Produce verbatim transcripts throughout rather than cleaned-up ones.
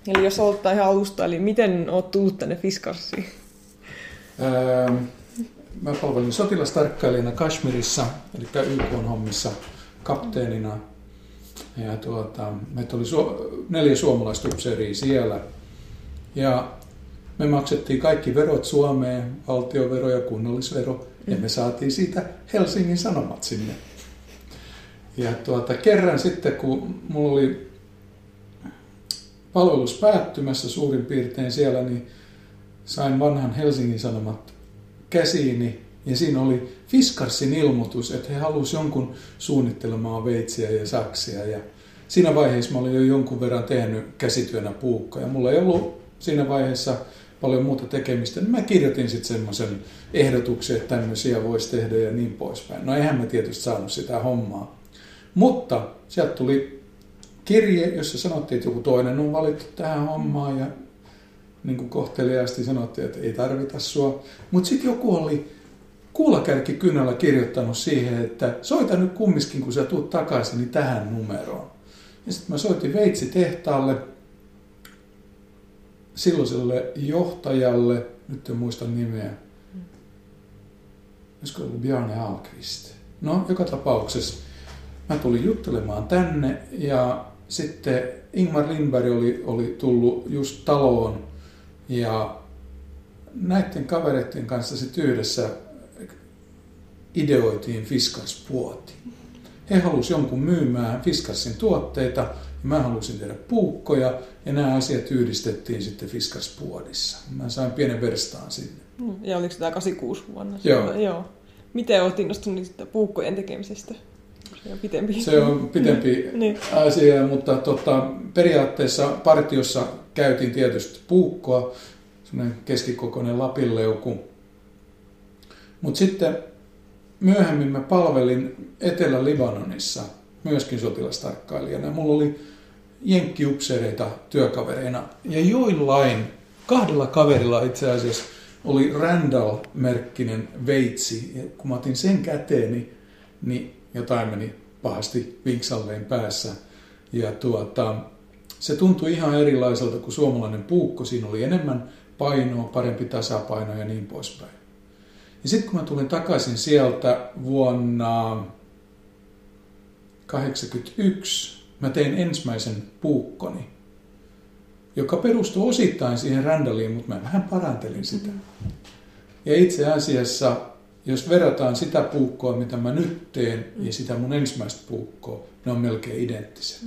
Eli jos aloittaa ihan alusta, eli miten olet tullut tänne Fiskarsiin? Öö, mä palvelin sotilastarkkailijana Kashmirissa, eli Y K-hommissa kapteenina. Ja tuota, meitä oli su- neljä suomalaista upseeria siellä. Ja me maksettiin kaikki verot Suomeen, valtiovero ja kunnallisvero, ja me saatiin siitä Helsingin Sanomat sinne. Ja tuota, kerran sitten, kun mulla oli palvelus päättymässä suurin piirtein siellä, niin sain vanhan Helsingin Sanomat käsiini, ja siinä oli Fiskarsin ilmoitus, että he halusivat jonkun suunnittelemaan veitsiä ja saksia. Ja siinä vaiheessa mä olin jo jonkun verran tehnyt käsityönä puukkoa, ja mulla ei ollut siinä vaiheessa paljon muuta tekemistä, niin mä kirjoitin sitten semmoisen ehdotuksen, että tämmöisiä voisi tehdä ja niin poispäin. No eihän mä tietysti saanut sitä hommaa. Mutta sieltä tuli kirje, jossa sanottiin, että joku toinen on valittu tähän hommaan ja niin kuin kohteliaasti sanottiin, että ei tarvita sua. Mutta sitten joku oli kuulakärkikynällä kirjoittanut siihen, että soita nyt kumminkin, kun sä tuut takaisin, niin tähän numeroon. Ja sitten mä soitin veitsitehtaalle, silloiselle johtajalle, nyt en muista nimeä, olisiko ollut Bjarne Ahlqvist. No, joka tapauksessa mä tulin juttelemaan tänne ja sitten Ingmar Lindberg oli, oli tullut just taloon ja näiden kavereiden kanssa sitten yhdessä ideoitiin Fiskars-puoti. He halusivat jonkun myymään Fiskarsin tuotteita ja mä halusin tehdä puukkoja ja nämä asiat yhdistettiin sitten Fiskars-puodissa. Mä sain pienen verstaan sinne. Ja oliko tämä kahdeksankymmentäkuusi vuonna? Joo. Joo. Miten olet innostunut puukkojen tekemisestä? Se on pitempi. Se on pitempi niin. asia, mutta tota, periaatteessa partiossa käytiin tietysti puukkoa, semmoinen keskikokoinen lapinleuku. Mutta sitten myöhemmin mä palvelin Etelä-Libanonissa myöskin sotilastarkkailijana. Mulla oli jenkkiupseereita työkavereina ja joillain, kahdella kaverilla itse asiassa oli Randall-merkkinen veitsi. Ja kun mä otin sen käteeni, niin jotain meni pahasti vinksalleen päässä. Ja tuota, se tuntui ihan erilaiselta kuin suomalainen puukko. Siinä oli enemmän painoa, parempi tasapaino ja niin poispäin. Ja sitten kun mä tulin takaisin sieltä vuonna kahdeksankymmentäyksi, mä tein ensimmäisen puukkoni, joka perustui osittain siihen Randalliin, mutta mä vähän parantelin sitä. Ja itse asiassa, jos verrataan sitä puukkoa, mitä mä nyt teen, ja sitä mun ensimmäistä puukkoa, ne on melkein identtiset.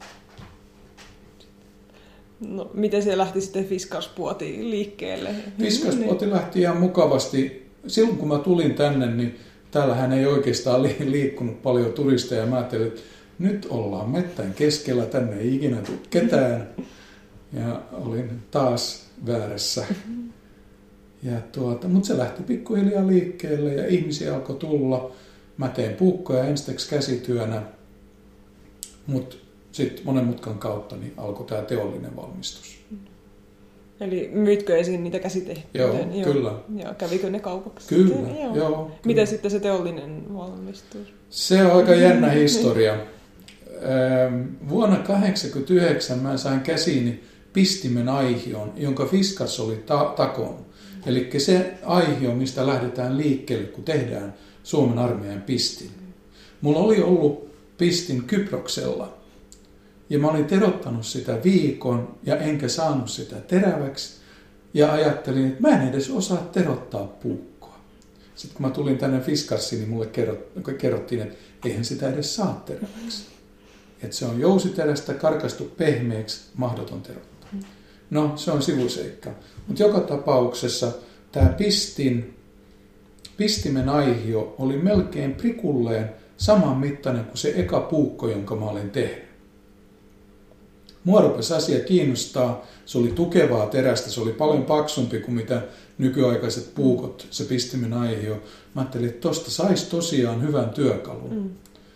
No, miten se lähti sitten Fiskars-puoti liikkeelle? Fiskars-puoti lähti ihan mukavasti. Silloin kun mä tulin tänne, niin täällähän ei oikeastaan liikkunut paljon turisteja. Mä ajattelin, että nyt ollaan mettän keskellä, tänne ei ikinä tule ketään. Ja olin taas väärässä. Ja tuota, mutta se lähti pikkuhiljaa liikkeelle ja ihmisiä alkoi tulla. Mä tein puukkoja ensiksi käsityönä, mutta sitten monen mutkan kautta niin alkoi tämä teollinen valmistus. Eli myitkö esiin niitä käsitehtyjä? Joo, joo, kyllä. Ja kävikö ne kaupaksi? Kyllä, sitten? Joo. joo. Kyllä. Miten sitten se teollinen valmistus? Se on aika jännä historia. Vuonna tuhatyhdeksänsataakahdeksankymmentäyhdeksän mä sain käsiini pistimen aihion, jonka Fiskars oli ta- takonut. Eli se aihio, mistä lähdetään liikkeelle, kun tehdään Suomen armeijan pistin. Mulla oli ollut pistin Kyproksella. Ja mä olin terottanut sitä viikon ja enkä saanut sitä teräväksi. Ja ajattelin, että mä en edes osaa terottaa puukkoa. Sitten kun mä tulin tänne Fiskarsiin, niin mulle kerrottiin, että eihän sitä edes saa teräväksi. Että se on jousiterästä karkastu pehmeäksi, mahdoton terottaa. No, se on sivuseikka. Mutta joka tapauksessa tämä pistin, pistimen aihio oli melkein prikulleen saman mittainen kuin se eka puukko, jonka mä olin tehnyt. Mua rupesi asia kiinnostaa. Se oli tukevaa terästä, se oli paljon paksumpi kuin mitä nykyaikaiset puukot, se pistimen aihio. Mä ajattelin, että tosta saisi tosiaan hyvän työkalun. Mm.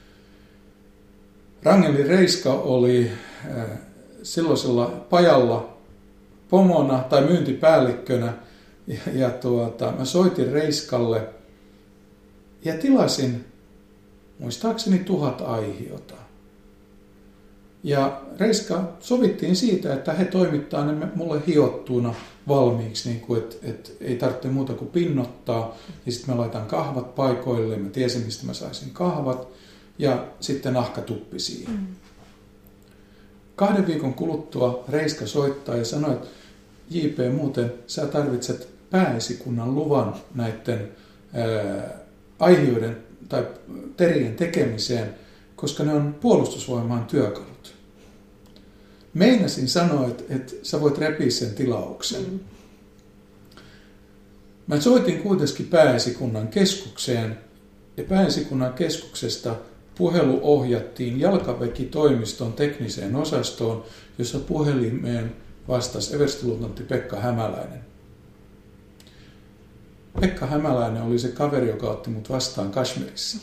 Rangeli Reiska oli äh, silloisella pajalla pomona tai myyntipäällikkönä ja, ja tuota, mä soitin Reiskalle ja tilasin muistaakseni tuhat aihiota. Ja Reiska sovittiin siitä, että he toimittaa ne mulle hiottuna valmiiksi, niin kuin, että, että ei tarvitse muuta kuin pinnottaa. Ja sitten mä laitan kahvat paikoille, mä tiesin mistä mä saisin kahvat ja sitten nahkatuppi siihen. Mm. Kahden viikon kuluttua Reiska soittaa ja sanoi, että J P, muuten sä tarvitset pääesikunnan luvan näiden ää, aihioiden tai terien tekemiseen, koska ne on puolustusvoimaan työkalut. Meinasin sanoa, että, että sä voit repiä sen tilauksen. Mm. Mä soitin kuitenkin pääesikunnan keskukseen ja pääesikunnan keskuksesta puhelu ohjattiin jalkaväkitoimiston tekniseen osastoon, jossa puhelimeen vastasi everstiluutnantti Pekka Hämäläinen. Pekka Hämäläinen oli se kaveri, joka otti mut vastaan Kashmirissa.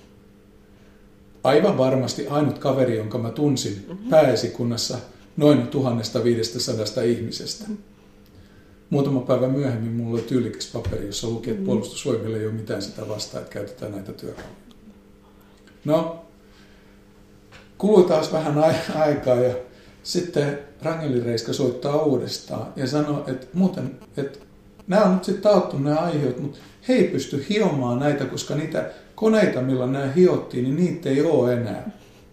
Aivan varmasti ainut kaveri, jonka mä tunsin pääesikunnassa noin tuhatviisisataa ihmisestä. Muutama päivä myöhemmin mulla oli tyylikäs paperi, jossa luki, että puolustusvoimille ei ole mitään sitä vastaan, että käytetään näitä työkaluja. No, kului taas vähän aikaa ja sitten Rangeli Reiska soittaa uudestaan ja sanoi, että muuten, että nämä on nyt sitten taottu nämä aiheut, mutta he ei pysty hiomaan näitä, koska niitä koneita, millä nämä hiottiin, niin niitä ei ole enää.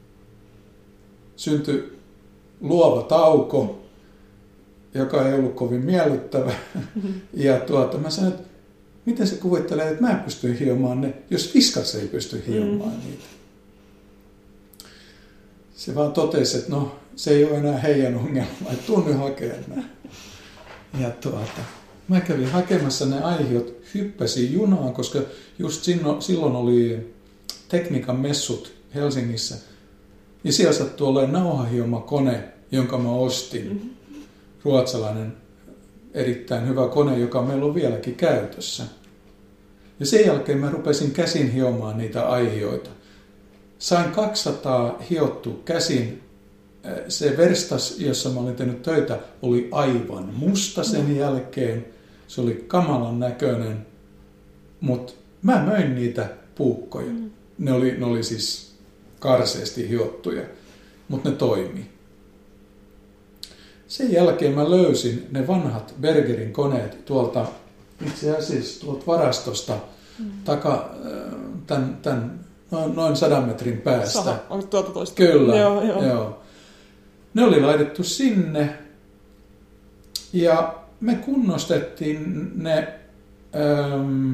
Syntyi luova tauko, joka ei ollut kovin miellyttävä. Ja tuota, mä sanoin, että miten se kuvittelee, että mä pystyn hiomaan ne, jos Fiskars ei pysty hiomaan niitä. Se vaan totesi, että no, se ei ole enää heidän ongelma, että tuun nyt hakemaan nämä. Ja tuota, mä kävin hakemassa ne aiheut, hyppäsin junaan, koska just silloin oli tekniikan messut Helsingissä. Ja siellä sattui olemaan nauhahioma kone, jonka mä ostin. Ruotsalainen erittäin hyvä kone, joka meillä on vieläkin käytössä. Ja sen jälkeen mä rupesin käsin hiomaan niitä aiheita. Sain kaksisataa hiottu käsin. Se verstas, jossa mä olin tehnyt töitä, oli aivan musta sen jälkeen. Se oli kamalan näköinen, mutta mä möin niitä puukkoja. Ne oli, ne oli siis karseasti hiottuja, mutta ne toimi. Sen jälkeen mä löysin ne vanhat Bergerin koneet tuolta, itse asiassa tuolta varastosta, mm. taka, tämän, tämän, noin, noin sadan metrin päästä. Saha, onko tuolta toista? Kyllä, joo, joo. joo. Ne oli laitettu sinne ja me kunnostettiin ne, ähm,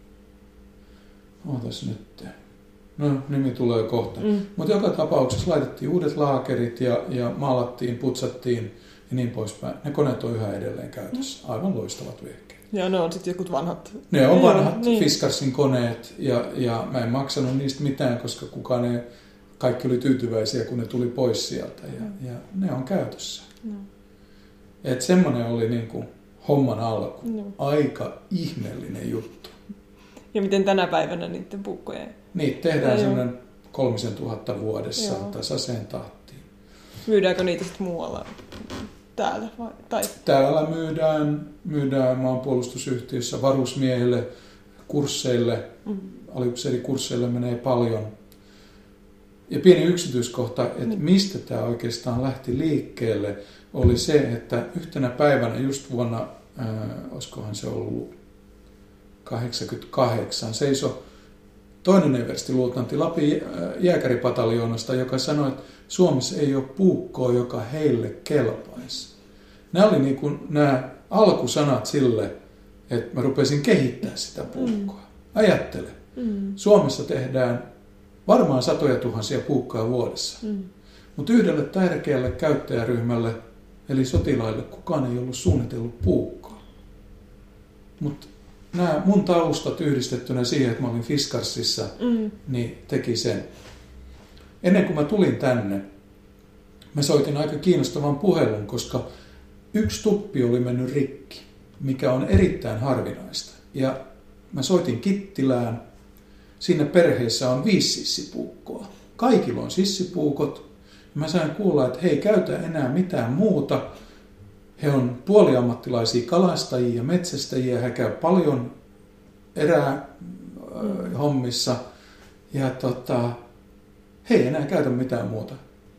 ootas nyt, no nimi tulee kohta, mm. mutta joka tapauksessa laitettiin uudet laakerit ja, ja maalattiin, putsattiin ja niin poispäin. Ne koneet on yhä edelleen käytössä, aivan loistavat vehkeet. Ja ne on sitten jotkut vanhat. Ne on vanhat niin. Fiskarsin koneet ja, ja mä en maksanut niistä mitään, koska kukaan ei, kaikki oli tyytyväisiä, kun ne tuli pois sieltä ja, mm. ja ne on käytössä. Mm. Että semmoinen oli niinku homman alku. Mm. Aika ihmeellinen juttu. Ja miten tänä päivänä niiden puukkoja? Niitä tehdään semmoinen kolmisen tuhatta vuodessa tasaiseen tahtiin. Myydäänkö niitä sitten muualla täällä? Vai? Tai? Täällä myydään, myydään maanpuolustusyhtiössä varusmiehille, kursseille, mm. aliupseerikursseille menee paljon. Ja pieni yksityiskohta, että mm. mistä tämä oikeastaan lähti liikkeelle, oli se, että yhtenä päivänä just vuonna, äh, olisikohan se ollut kahdeksankymmentäkahdeksan, seisoi toinen everstiluutnantti Lapin jääkäripataljoonasta, joka sanoi, että Suomessa ei ole puukkoa, joka heille kelpaisi. Nämä oli niin kuin nämä alkusanat sille, että mä rupesin kehittämään sitä puukkoa. Mm. Ajattele, mm. Suomessa tehdään varmaan satoja tuhansia puukkoja vuodessa, mm. mutta yhdelle tärkeälle käyttäjäryhmälle, eli sotilaille, kukaan ei ollut suunnitellut puukkoa. Mutta nämä mun taustat yhdistettynä siihen, että mä olin Fiskarsissa, mm. niin teki sen. Ennen kuin mä tulin tänne, mä soitin aika kiinnostavan puhelun, koska yksi tuppi oli mennyt rikki, mikä on erittäin harvinaista. Ja mä soitin Kittilään. Siinä perheessä on viisi sissipuukkoa. Kaikilla on sissipuukot. Mä sain kuulla, että he ei käytä enää mitään muuta. He on puoliammattilaisia kalastajia ja metsästäjiä. He käy paljon erähommissa. Ja tota, he ei enää käytä mitään muuta.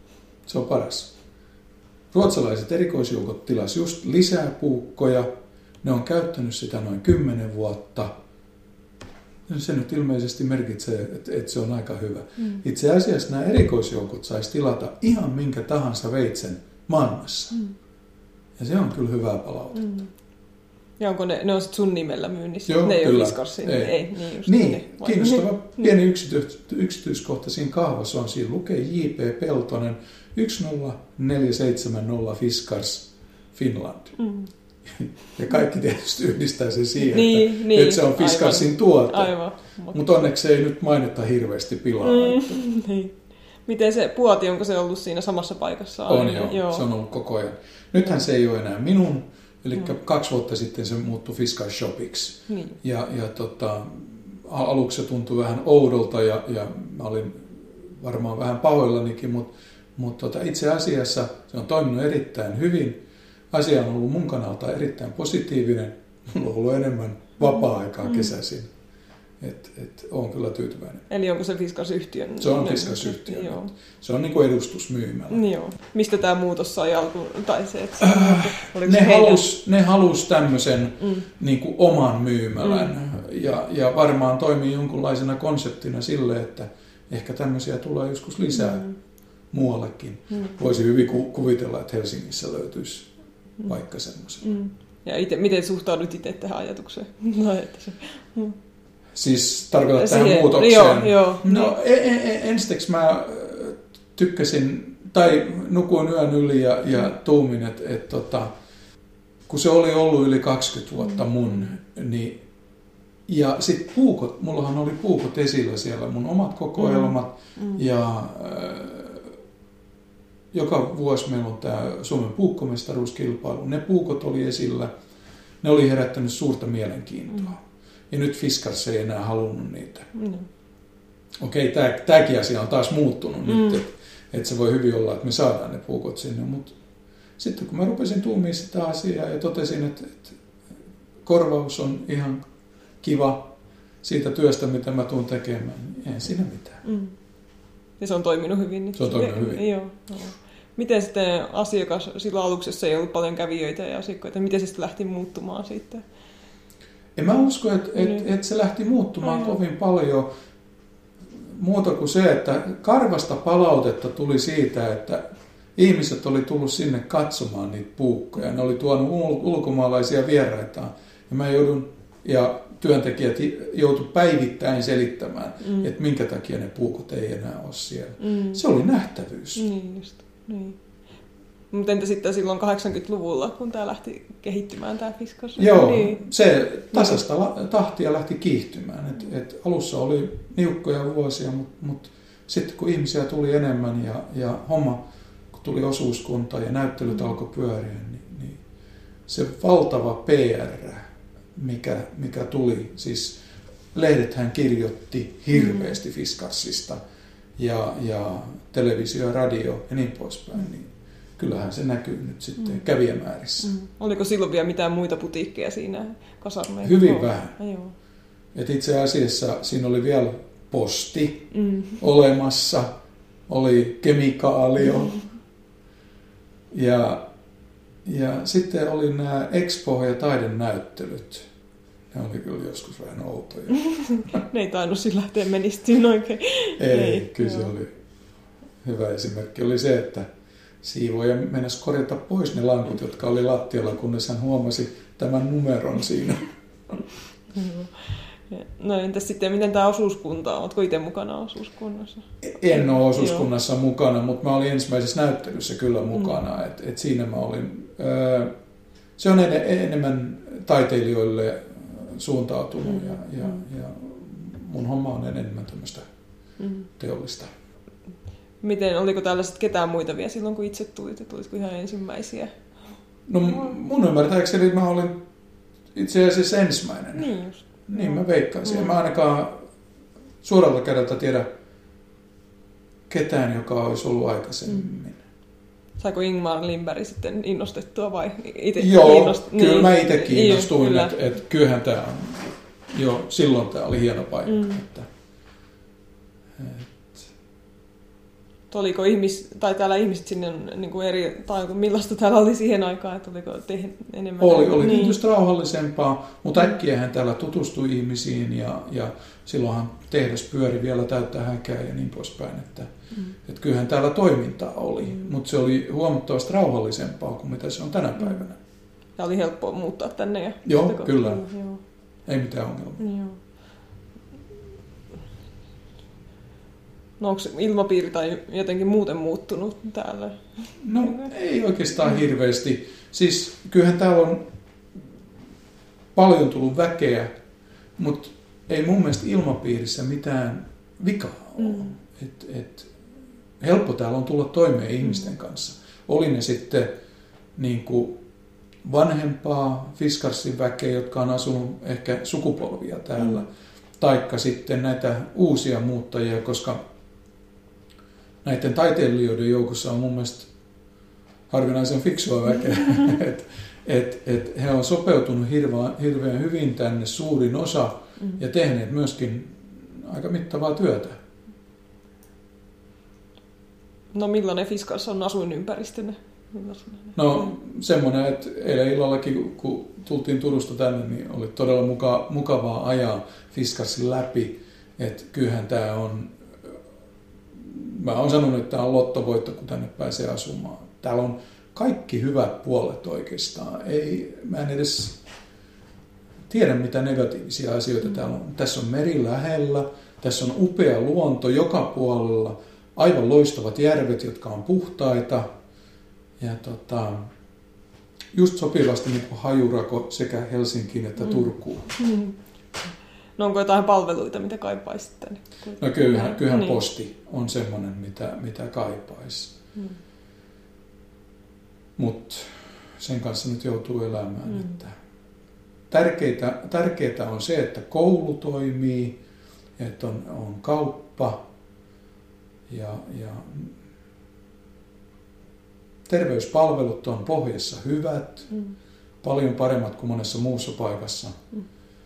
Se on paras. Ruotsalaiset erikoisjoukot tilas just lisää puukkoja. Ne on käyttänyt sitä noin kymmenen vuotta. Se nyt ilmeisesti merkitsee, että, että se on aika hyvä. Mm. Itse asiassa nämä erikoisjoukot saisi tilata ihan minkä tahansa veitsen maailmassa. Mm. Ja se on kyllä hyvää palautetta. Mm. Ja onko ne, ne on sitten sun nimellä myynnissä? Joo, ne ei kyllä. ole Fiskarsin? Ei. ei niin, just niin ne, kiinnostava pieni yksity, yksityiskohta siinä kahvassa on. Siinä lukee J P Peltonen yksi nolla neljä seitsemän nolla Fiskars Finland. Mm. Ja kaikki tietysti yhdistää sen siihen, niin, että, niin, että se on Fiskarsin aivan, tuote. Aivan. Mutta onneksi ei nyt mainita hirveästi pilaa. Mm, niin. Miten se puoti, onko se ollut siinä samassa paikassa? On joo, joo, se on ollut koko ajan. Nythän se ei ole enää minun, eli mm. kaksi vuotta sitten se muuttui Fiskars Shopiksi. Niin. Ja, ja tota, aluksi se tuntui vähän oudolta ja, ja mä olin varmaan vähän pahoillanikin, mutta, mutta tota, itse asiassa se on toiminut erittäin hyvin. Asia on ollut mun kannalta erittäin positiivinen. Mulla on ollut enemmän vapaa-aikaa kesäisin. Et, et, olen kyllä tyytyväinen. Eli onko se Fiskars-yhtiön? Se on Fiskars-yhtiön. Se on niin kuin edustusmyymällä. Joo. Mistä tämä muutos sai alkuun? Tai se, että äh, ne halus, ne halus tämmöisen mm. niin kuin oman myymälän. Mm. Ja, ja varmaan toimii jonkunlaisena konseptina sille, että ehkä tämmöisiä tulee joskus lisää mm. muuallekin. Mm. Voisi hyvin ku, kuvitella, että Helsingissä löytyisi mm. vaikka semmoisen. Mm. Ja ite, miten suhtaudut itse tähän ajatukseen? No, että se, mm. Siis tarkoitat tähän siihen muutokseen? Joo, joo. No en, en, ensiksi mä tykkäsin, tai nukuin yön yli ja, ja tuumin, että et, tota, kun se oli ollut yli kaksikymmentä vuotta mun, niin ja sitten puukot, mullahan oli puukot esillä siellä, mun omat kokoelmat, mm. Mm. ja äh, joka vuosi meillä on tämä Suomen puukkomestaruuskilpailu. Ne puukot oli esillä, ne oli herättänyt suurta mielenkiintoa. Mm. Ja nyt Fiskars ei enää halunnut niitä. Mm. Okei, okay, tämäkin asia on taas muuttunut mm. nyt, että et se voi hyvin olla, että me saadaan ne puukot sinne. Mutta sitten kun mä rupesin tuumimaan sitä asiaa ja totesin, että, että korvaus on ihan kiva siitä työstä, mitä mä tuun tekemään, niin ei siinä mitään. Mm. Ja se on toiminut hyvin. Nyt. Se on toiminut hyvin. Joo, joo. Miten sitten asiakas, silloin aluksi, jos ei ollut paljon kävijöitä ja asiakkaita, miten se sitten lähti muuttumaan siitä? En mä usko, että et, et se lähti muuttumaan Ai kovin paljon muuta kuin se, että karvasta palautetta tuli siitä, että ihmiset oli tullut sinne katsomaan niitä puukkoja. Ne oli tuonut ulkomaalaisia vieraitaan ja mä joudun, ja työntekijät joutu päivittäin selittämään, mm. että minkä takia ne puukot ei enää ole siellä. Mm. Se oli nähtävyys. Niin just, niin. Mutta entä sitten silloin kahdeksankymmentäluvulla, kun tämä lähti kehittymään, tämä Fiskars? Joo, niin. Se tasasta tahtia lähti kiihtymään. Et, et alussa oli niukkoja vuosia, mutta mut sitten kun ihmisiä tuli enemmän ja, ja homma, kun tuli osuuskunta ja näyttelyt mm. alkoi pyöriä, niin, niin se valtava P R, mikä, mikä tuli, siis lehdethän kirjoitti hirveästi Fiskarsista ja, ja televisio ja radio ja niin poispäin, mm. niin kyllähän se näkyy nyt sitten mm. kävijämäärissä. Mm. Oliko silloin vielä mitään muita putiikkeja siinä kasarmeissa? Hyvin vähän. Ah, Et itse asiassa siinä oli vielä posti mm. olemassa, oli kemikaalio mm. ja, ja sitten oli nämä expo- ja taidenäyttelyt. Ne oli kyllä joskus vähän outoja. Ne ei tainnut sillä lähteä menestyyn oikein. Ei, ei kyllä joo. Se oli hyvä esimerkki. Oli se, että siivoja mennäisi korjata pois ne lankut, jotka oli lattialla, kunnes hän huomasi tämän numeron siinä. No entäs sitten, miten tämä osuuskunta on? Oletko itse mukana osuuskunnassa? En ole osuuskunnassa Joo. mukana, mutta mä olin ensimmäisessä näyttelyssä kyllä mukana. Mm. Et, et siinä mä olin. Öö, se on en, enemmän taiteilijoille suuntautunut mm. ja, ja, ja mun homma on enemmän tämmöistä mm. teollista. Miten, oliko täällä sitten ketään muita vielä silloin, kun itse tulit? Ja tulitko ihan ensimmäisiä? No mun ymmärtääkseni mä olin itse asiassa ensimmäinen. Niin just. Niin mä veikkaisin. Mm. Mä ainakaan suoralta kädeltä tiedä ketään, joka olisi ollut aikaisemmin. Mm. Saiko Ingmar Lindberg sitten innostettua vai itse? Joo, innost... kyllä niin. mä itse kiinnostuin, kyllä. että et, kyllähän tämä on, jo silloin tämä oli hieno paikka. Mm. Että, et... Oliko ihmis, tai täällä ihmiset sinne niin kuin eri, tai millaista täällä oli siihen aikaan, että oliko te enemmän? Oli, oli niin. Tietysti rauhallisempaa, mutta äkkiähän täällä tutustui ihmisiin ja, ja silloinhan tehdas pyöri vielä täyttä häkää ja niin poispäin. Että, mm. että kyllähän täällä toimintaa oli, mm. mutta se oli huomattavasti rauhallisempaa kuin mitä se on tänä päivänä. Ja oli helppoa muuttaa tänne. Ja joo, kyllä. Joo. Ei mitään ongelmaa. Joo. No onko ilmapiiri tai jotenkin muuten muuttunut täällä? No ei oikeastaan hirveästi. Siis kyllähän täällä on paljon tullut väkeä, mutta ei mun mielestä ilmapiirissä mitään vikaa ole. Mm. Et, et, helppo täällä on tulla toimeen ihmisten kanssa. Oli ne sitten niin kuin vanhempaa Fiskarsin väkeä, jotka on asunut ehkä sukupolvia täällä, mm. taikka sitten näitä uusia muuttajia, koska näiden taiteilijoiden joukossa on mun mielestä harvinaisen fiksua väkeä. et, et, et he on sopeutunut hirveän, hirveän hyvin tänne suurin osa mm. ja tehneet myöskin aika mittavaa työtä. No millainen Fiskars on asuinympäristönä? No semmoinen, että eilen illallakin kun tultiin Turusta tänne, niin oli todella muka, mukavaa ajaa Fiskarsin läpi. Että kyllähän tämä on, mä oon sanonut, että tämä on lottovoitto, kun tänne pääsee asumaan. Täällä on kaikki hyvät puolet oikeastaan. Ei, mä en edes tiedä, mitä negatiivisia asioita täällä on. Tässä on meri lähellä, tässä on upea luonto joka puolella, aivan loistavat järvet, jotka on puhtaita. Ja tota, just sopivasti niin kuin hajurako sekä Helsinkiin että Turkuun. Mm. No onko jotain palveluita, mitä kaipaisi tänne? No kyllähän, kyllähän niin. Posti on semmoinen, mitä, mitä kaipaisi. Mm. Mutta sen kanssa nyt joutuu elämään. Mm. Että tärkeää, tärkeää on se, että koulu toimii, että on, on kauppa ja, ja terveyspalvelut on pohjassa hyvät, mm. paljon paremmat kuin monessa muussa paikassa. Mm.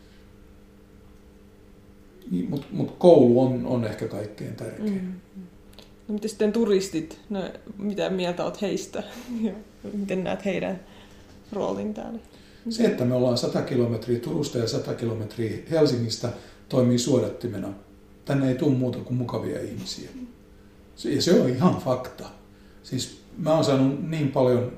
Mutta mut koulu on, on ehkä kaikkein tärkein. Mm. No, miten sitten turistit, no, mitä mieltä olet heistä? Miten näet heidän roolin täällä? Se, että me ollaan sata kilometriä Turusta ja sata kilometriä Helsingistä, toimii suodattimena. Tänne ei tule muuta kuin mukavia ihmisiä. Ja se on ihan fakta. Siis mä oon saanut niin paljon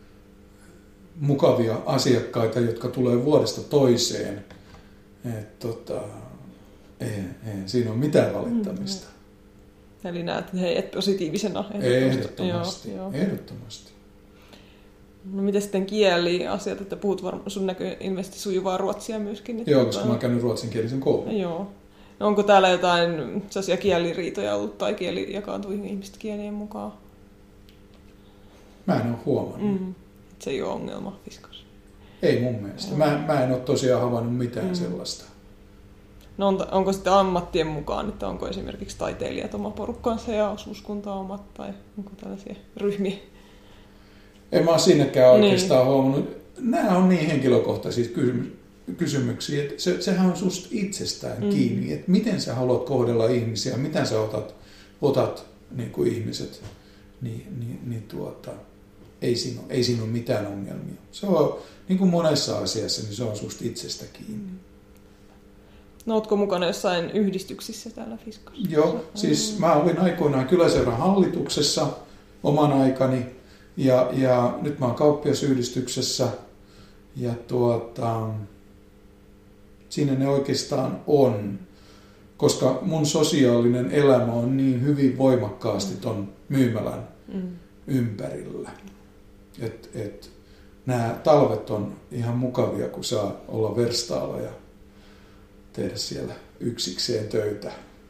mukavia asiakkaita, jotka tulee vuodesta toiseen, että tota, ei, ei siinä ole mitään valittamista. Mm, eli näet heidät positiivisena? Ehdottomasti. Joo, joo. Ehdottomasti. No miten sitten kieliasiat, että puhut varmaan, sun näkyy ilmeisesti sujuvaa ruotsia myöskin? Joo, koska mä oon käynyt ruotsinkielisen koulun. Joo. No onko täällä jotain sellaisia kieliriitoja ollut tai kieli jakaantui ihmisten kielien mukaan? Mä en ole huomannut. Mm. Se ei ole ongelma Fiskars. Ei mun mielestä. Mä, mä en ole tosiaan havainnut mitään mm. sellaista. No on, onko sitten ammattien mukaan, että onko esimerkiksi taiteilijat oma porukkansa ja osuuskunta omat tai onko tällaisia ryhmiä? En mä ole sinnekään oikeastaan niin. huomannut. Nämä on niin henkilökohtaisia kysymyksiä, että se, sehän on susta itsestään mm. kiinni, että miten sä haluat kohdella ihmisiä, miten sä otat, otat niin kuin ihmiset. Niin, niin, niin tuota, ei, siinä ole, ei siinä ole mitään ongelmia. Se on, niin kuin monessa asiassa, niin se on susta itsestä kiinni. No ootko mukana jossain yhdistyksissä täällä Fiskarissa? Joo, siis mä olin aikoinaan kyläseuran hallituksessa oman aikani, ja, ja nyt mä oon kauppiasyhdistyksessä, ja tuota, siinä ne oikeastaan on. Koska mun sosiaalinen elämä on niin hyvin voimakkaasti ton myymälän mm. ympärillä. Et, et, nämä talvet on ihan mukavia, kun saa olla verstaalla ja tehdä siellä yksikseen töitä.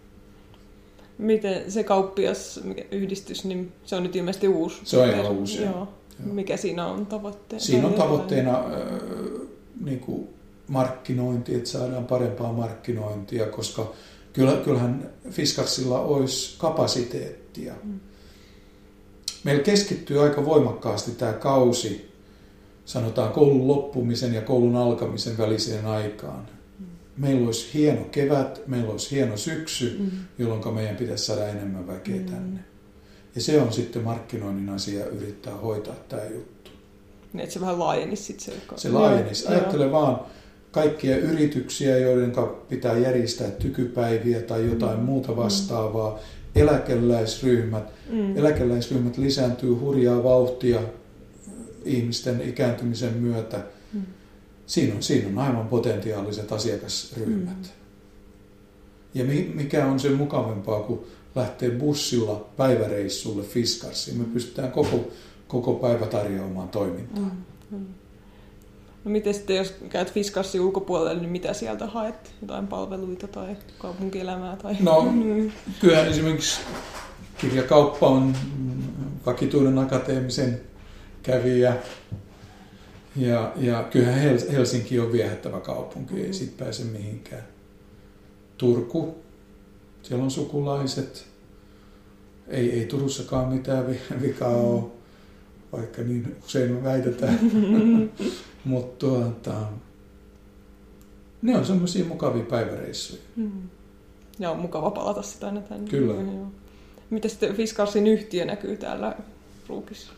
Miten se kauppiasyhdistys, niin se on nyt ilmeisesti uusi? Se on ihan uusi. Joo. Joo. Mikä siinä on tavoitteena? Siinä on tavoitteena äh, niin kuin markkinointi, että saadaan parempaa markkinointia, koska kyllähän Fiskarsilla olisi kapasiteettia. Mm. Meillä keskittyy aika voimakkaasti tämä kausi, sanotaan koulun loppumisen ja koulun alkamisen väliseen aikaan. Mm. Meillä olisi hieno kevät, meillä olisi hieno syksy, mm. jolloin meidän pitäisi saada enemmän väkeä mm. tänne. Ja se on sitten markkinoinnin asia yrittää hoitaa tämä juttu. Niin, että se vähän laajenisi sitten se. Joka... Se laajenisi. Ajattele vaan kaikkia yrityksiä, joiden pitää järjestää tykypäiviä tai jotain mm. muuta vastaavaa. Mm. Eläkeläisryhmät. Mm. Eläkeläisryhmät lisääntyy hurjaa vauhtia ihmisten ikääntymisen myötä. Mm. Siinä on, siinä on aivan potentiaaliset asiakasryhmät. Mm. Ja mikä on se mukavampaa, kun lähtee bussilla päiväreissulle Fiskarsiin. Me pystytään koko, koko päivä tarjoamaan toimintaa. Mm. No miten sitten, jos käyt Fiskarsin ulkopuolelle, niin mitä sieltä haet? Jotain palveluita tai kaupunkielämää? Tai... No, kyllä esimerkiksi kirjakauppa on vakituinen akateemisen kävijä. Ja, ja kyllähän Helsinki on viehättävä kaupunki, ei siitä pääse mihinkään. Turku, siellä on sukulaiset. Ei, ei Turussakaan mitään vikaa ole, vaikka niin usein väitetään. Mutta tuota, ne on semmoisia mukavia päiväreissuja. Ja on mukava palata sitä aina tänne. Kyllä. Miten sitten Fiskarsin yhtiö näkyy täällä Ruukissa?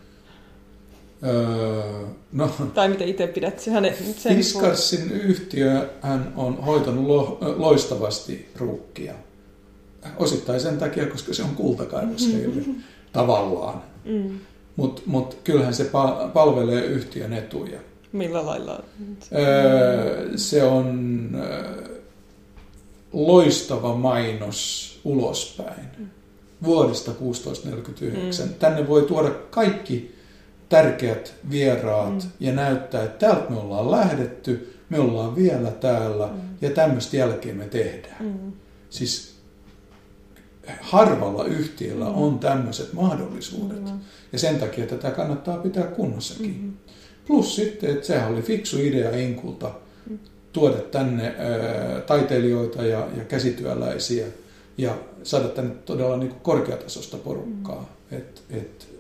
Öö, no, tai miten itse pidät sen? Fiskarsin yhtiö hän on hoitanut lo, loistavasti Ruukkia. Osittain sen takia, koska se on kultakaivos heille tavallaan. Mm. Mutta mut kyllähän se palvelee yhtiön etuja. Millä lailla? Öö, se on öö, loistava mainos ulospäin. Mm. Vuodesta tuhatyhdeksänsataatuhatyhdeksänsataaneljäkymmentäyhdeksän. Mm. Tänne voi tuoda kaikki tärkeät vieraat mm. ja näyttää, että täältä me ollaan lähdetty, me ollaan vielä täällä mm. ja tämmöistä jälkeen me tehdään. Mm. Siis harvalla yhtiöllä mm. on tämmöiset mahdollisuudet. Mm. Ja sen takia tätä kannattaa pitää kunnossakin. Mm. Plus sitten, että sehän oli fiksu idea Inkulta mm. tuoda tänne ää, taiteilijoita ja, ja käsityöläisiä ja saada tänne todella niin kuin korkeatasosta porukkaa. Mm. Et, et,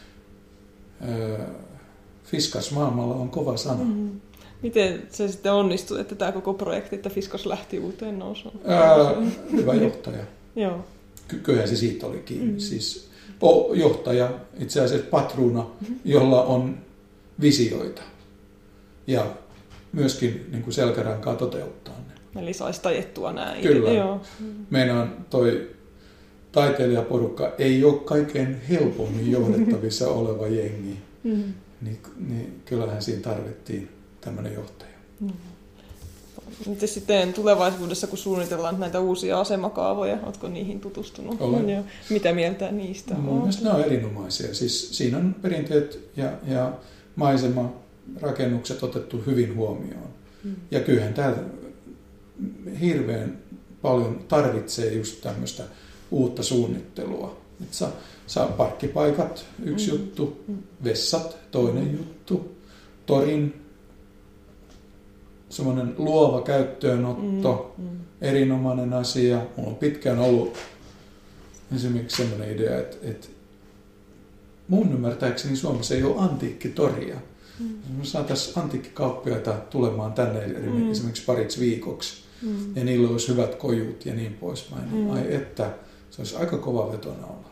ää, Fiskars maailmalla on kova sana. Mm. Miten se sitten onnistui, että tämä koko projekti, että Fiskars lähti uuteen nousuun? Ää, hyvä johtaja. Joo. Kyllähän se siitä oli kiinni. Mm. Siis o, johtaja, itse asiassa patruuna, mm-hmm. jolla on visioita ja myöskin niin kuin selkärankaa toteuttaa ne. Eli saisi tajettua nämä. Kyllä. Joo. Meinaan toi taiteilijaporukka ei ole kaikkein helpommin johdettavissa oleva jengi. Mm-hmm. Niin, niin kyllähän siinä tarvittiin tämmöinen johtaja. Mm-hmm. Miten sitten tulevaisuudessa, kun suunnitellaan näitä uusia asemakaavoja, oletko niihin tutustunut? Olen. Ja mitä mieltä niistä on? Mun mielestä ne on erinomaisia. Siis siinä on perinteet ja, ja maisemarakennukset otettu hyvin huomioon. Mm. Ja kyllähän tämä hirveän paljon tarvitsee just tämmöistä uutta suunnittelua. Et saa, saa parkkipaikat, yksi mm. juttu, mm. vessat, toinen mm. juttu, torin semmoinen luova käyttöönotto, mm, mm. erinomainen asia. Mulla on pitkään ollut esimerkiksi semmoinen idea, että, että mun ymmärtääkseni Suomessa ei ole antiikkitoria. Mm. Me saataisiin antiikkikauppiaita tulemaan tänne mm. esimerkiksi pariksi viikoksi. Mm. Ja niillä olisi hyvät kojut ja niin poispäin. Mm. Ai että, se olisi aika kova vetona olla.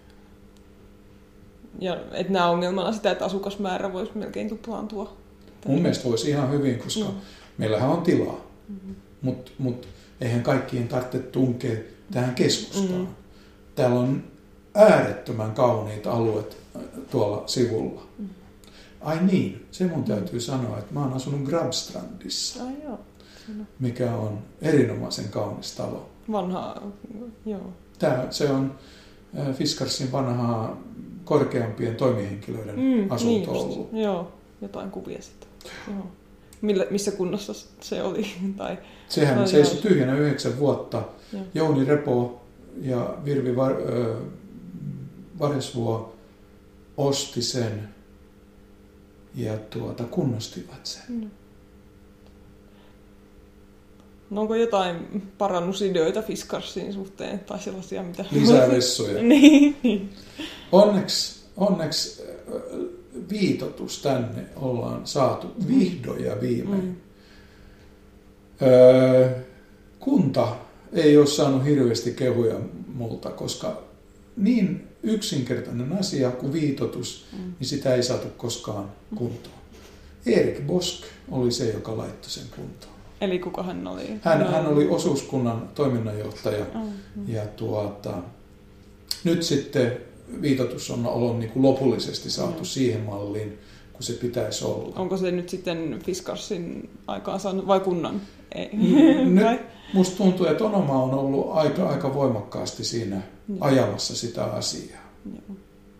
Ja että nämä ongelmana sitä, että asukasmäärä voisi melkein tuplaantua. Mun mielestä voisi ihan hyvin, koska mm. meillähän on tilaa, mm-hmm. mutta mut eihän kaikkien tarvitse tunkea tähän keskustaan. Mm-hmm. Täällä on äärettömän kauniita alueet tuolla sivulla. Mm-hmm. Ai niin, se mun täytyy mm-hmm. sanoa, että mä oon asunut Grabstrandissa, Ai joo. mikä on erinomaisen kaunis talo. Vanha, joo. Tää, se on Fiskarsin vanhaa korkeampien toimihenkilöiden mm, asunto niin ollut. Joo, jotain kuvia sitten. Joo. Millä, missä kunnossa se oli? Tai, Sehän tai seisoi tyhjänä yhdeksän vuotta. Joo. Jouni Repo ja Virvi Var, äh, Varesvuo osti sen ja tuota, kunnostivat sen. Mm. No onko jotain parannusideoita Fiskarsin suhteen tai sellaisia, mitä... Lisää vessoja. niin. Onneksi, onneksi viitotus tänne ollaan saatu vihdoin ja viimein. Mm. Öö, kunta ei ole saanut hirveästi kehuja multa, koska niin yksinkertainen asia kuin viitoitus, mm. niin sitä ei saatu koskaan kuntoon. Erik Bosk oli se, joka laittoi sen kuntoon. Eli kuka hän oli? Hän, no. hän oli osuuskunnan toiminnanjohtaja. Mm. Ja tuota, nyt sitten viitoitus on ollut niin kuin lopullisesti saatu mm. siihen malliin, kun se pitäisi olla. Onko se nyt sitten Fiskarsin aikaan saanut vai kunnan? Ei. Nyt musta tuntuu, että Onoma on ollut aika, aika voimakkaasti siinä mm. ajamassa sitä asiaa. Joo.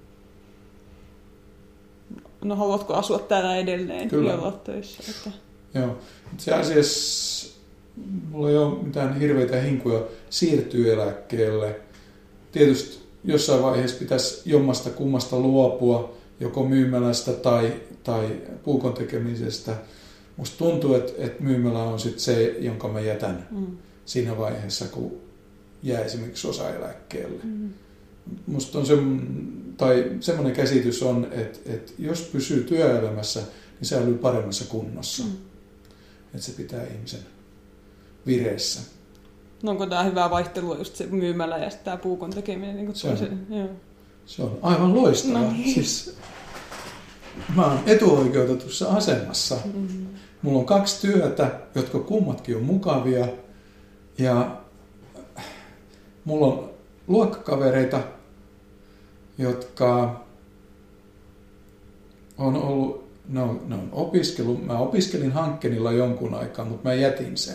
No haluatko asua täällä edelleen? Kyllä. Olla töissä? Että... Joo. Itse asiassa mulla ei ole mitään hirveitä hinkuja siirtyä eläkkeelle. Tietysti jossain vaiheessa pitäisi jommasta kummasta luopua, joko myymälästä tai, tai puukon tekemisestä. Musta tuntuu, että, että myymälä on sit se, jonka mä jätän mm. siinä vaiheessa, kun jää esimerkiksi osaeläkkeelle. Mm. Musta on se, tai semmoinen käsitys on, että, että jos pysyy työelämässä, niin säilyy paremmassa kunnossa. Mm. Että se pitää ihmisen vireessä. No onko tämä hyvää vaihtelua just se myymälä ja tämä puukon tekeminen? Niin se, on, joo. se on aivan loistavaa. No niin. Siis, mä oon etuoikeutetussa asemassa. Mm-hmm. Mulla on kaksi työtä, jotka kummatkin on mukavia. Ja mulla on luokkakavereita, jotka on ollut, ne on, ne on opiskellut. Mä opiskelin Hankenilla jonkun aikaa, mutta mä jätin sen.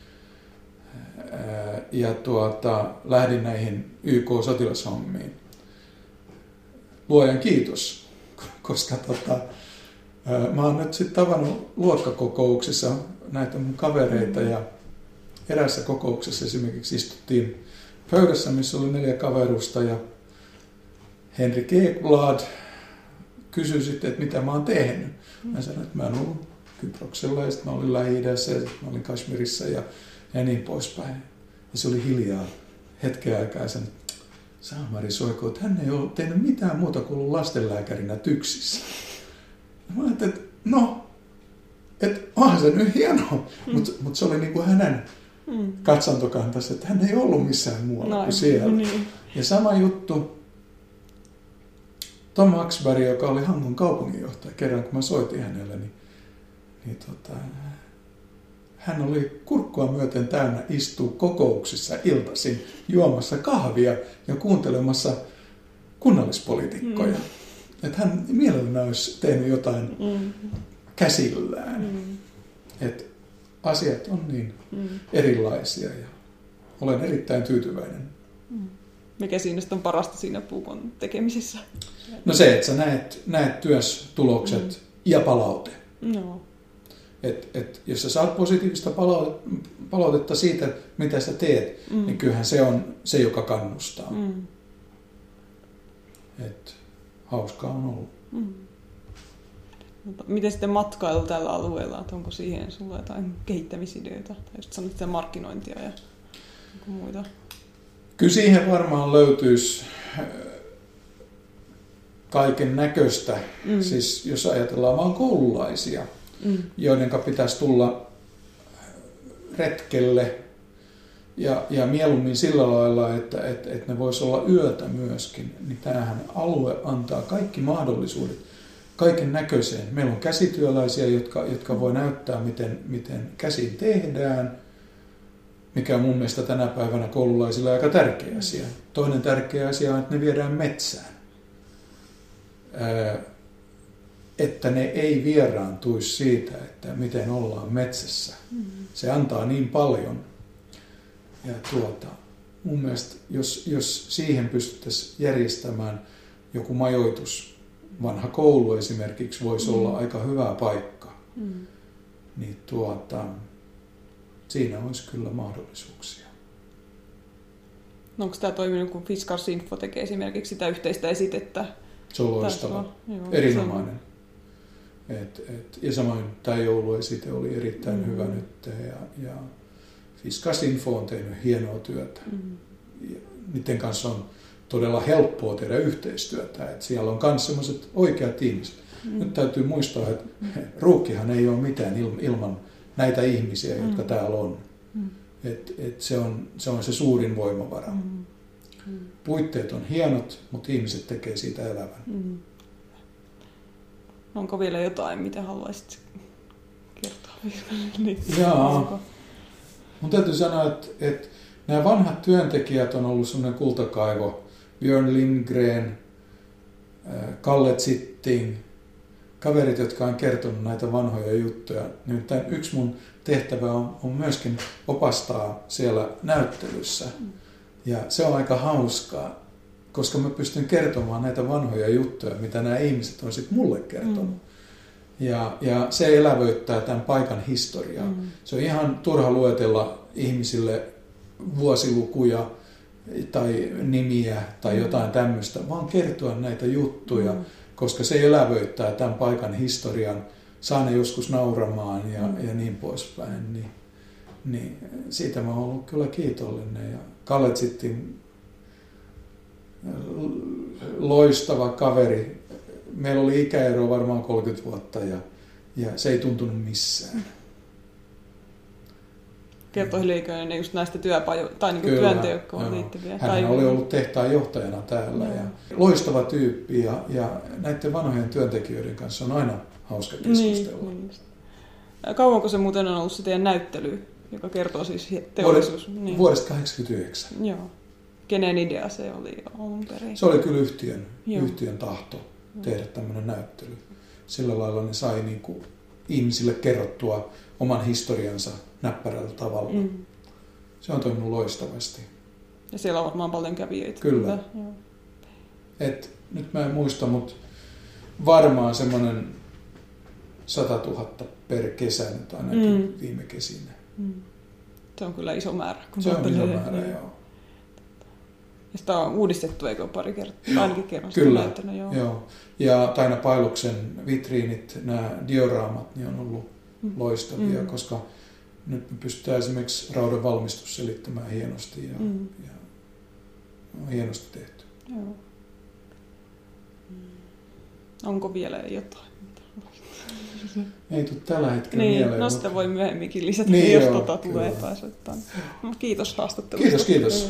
Ja tuota, lähdin näihin Y K-sotilashommiin. Luojan kiitos, koska tota, mä oon nyt sitten tavannut luokkakokouksissa näitä mun kavereita ja erässä kokouksessa esimerkiksi istuttiin pöydässä, missä oli neljä kaverusta ja Henrik Ekblad kysyi sitten, että mitä mä oon tehnyt. Mä sanoin, että mä oon ollut Kyproksella ja sitten mä olin Lähi-idässä ja sitten mä olin Kashmirissa ja, ja niin poispäin. Ja se oli hiljaa hetken aikaa ja sanoi, että Saamari soikoo, että hän ei ole tehnyt mitään muuta kuin ollut lastenlääkärinä TYKSissä. Ja mä ajattelin, että no, että onhan se nyt hienoa, mm. mutta mut se oli niin kuin hänen mm. katsantokantansa, että hän ei ollut missään muualla no, kuin siellä. Niin. Ja sama juttu Tom Axberg, joka oli Hangon kaupunginjohtaja, kerran kun mä soitin hänelle, niin, niin tota, hän oli kurkkua myöten täynnä istua kokouksissa iltaisin juomassa kahvia ja kuuntelemassa kunnallispoliitikkoja. Mm. Että hän mielellään olisi tehnyt jotain mm. käsillään. Mm. Että asiat on niin mm. erilaisia ja olen erittäin tyytyväinen. Mm. Mikä siinä on parasta siinä puukon tekemisessä? No se, että sä näet, näet työstulokset mm. ja palaute. No. Et, et, jos sä saat positiivista palautetta siitä, mitä sä teet, mm. niin kyllähän se on se, joka kannustaa. Mm. Et, hauskaa on ollut. Mm. Miten sitten matkailu tällä alueella? Että onko siihen sulla jotain kehittämisideoita? Tai just sanot sitä markkinointia ja muita? Kyllä siihen varmaan löytyisi kaiken näköistä. Mm. Siis jos ajatellaan vaan koululaisia, mm. joiden pitäisi tulla retkelle ja, ja mieluummin sillä lailla, että, että, että ne voisi olla yötä myöskin, niin tämähän alue antaa kaikki mahdollisuudet kaiken näköiseen. Meillä on käsityöläisiä, jotka, jotka voi näyttää, miten, miten käsin tehdään, mikä on mun mielestä tänä päivänä koululaisilla aika tärkeä asia. Toinen tärkeä asia on, että ne viedään metsään. Ää, että ne ei vieraantuisi siitä, että miten ollaan metsässä. Mm-hmm. Se antaa niin paljon. Ja tuota, mun mielestä, jos, jos siihen pystyttäisiin järjestämään joku majoitus, vanha koulu esimerkiksi voisi mm-hmm. olla aika hyvä paikka, mm-hmm. niin tuota, siinä olisi kyllä mahdollisuuksia. No onko tämä toiminut, kun Fiskars Info tekee esimerkiksi sitä yhteistä esitettä? Se on loistava, erinomainen. Et, et, ja samoin tämä jouluesite oli erittäin mm-hmm. hyvä nyt ja, ja Fiskars Info on tehnyt hienoa työtä. Mm-hmm. Ja niiden kanssa on todella helppoa tehdä yhteistyötä. Et siellä on myös sellaiset oikeat ihmiset. Mm-hmm. Nyt täytyy muistaa, että Ruukkihan ei ole mitään ilman näitä ihmisiä, jotka mm-hmm. täällä on. Mm-hmm. Et, et se on. Se on se suurin voimavara. Mm-hmm. Mm. Puitteet on hienot, mutta ihmiset tekee siitä elävän. Mm. Onko vielä jotain, mitä haluaisit kertoa? Niin. Jaa. Mun täytyy sanoa, että, että nämä vanhat työntekijät on ollut sellainen kultakaivo. Björn Lindgren, Kalle Zitting, kaverit, jotka on kertonut näitä vanhoja juttuja. Nimittäin yksi mun tehtävä on, on myöskin opastaa siellä näyttelyssä. Ja se on aika hauskaa, koska mä pystyn kertomaan näitä vanhoja juttuja, mitä nämä ihmiset on sitten mulle kertonut. Mm. Ja, ja se elävöittää tämän paikan historiaa. Mm. Se on ihan turha luetella ihmisille vuosilukuja tai nimiä tai jotain tämmöistä, vaan kertoa näitä juttuja, mm. koska se elävöittää tämän paikan historian, saa ne joskus nauramaan ja, mm. ja niin poispäin. Niin, niin siitä mä oon ollut kyllä kiitollinen. Ja Kalle Zitting, loistava kaveri. Meillä oli ikäero varmaan kolmekymmentä vuotta ja, ja se ei tuntunut missään. Kertoi liikaa just näistä työpajo- tai niinku työntekoon liittyviä. Hän tai oli ollut tehtaan johtajana täällä. Ja loistava tyyppi ja, ja näiden vanhojen työntekijöiden kanssa on aina hauska keskustella. Niin, niin. Kauanko se muuten on ollut se teidän näyttely, joka kertoo siis teollisuus? Vuodesta, niin. vuodesta kahdeksankymmentäyhdeksän. Joo. Kenen idea se oli alun perin? Se oli kyllä yhtiön, yhtiön tahto tehdä tämmöinen näyttely. Sillä lailla ne sai niin kuin ihmisille kerrottua oman historiansa näppärällä tavalla. Mm. Se on toiminut loistavasti. Ja siellä on varmaan paljon kävijöitä. Kyllä. Et, nyt mä en muista, mutta varmaan semmoinen satatuhatta per kesä nyt ainakin mm. viime kesinä. Mm. Se on kyllä iso määrä. Se on iso määrä, joo. joo. Ja sitä on uudistettu, eikö pari kertaa? Ainakin kerran kyllä, näyttänyt, joo. joo. Ja Taina Pailuksen vitriinit, nämä dioraamat, niin on ollut mm. loistavia, mm. koska nyt me pystytään esimerkiksi raudan valmistus selittämään hienosti ja, mm. ja on hienosti tehty. Joo. Onko vielä jotain? Ei tule tällä hetkellä niin, mieleen. No sitä mutta... voi myöhemminkin lisätä, niin, jos joo, tota tulee pääsyttää. Kiitos haastattelusta. Kiitos, kiitos.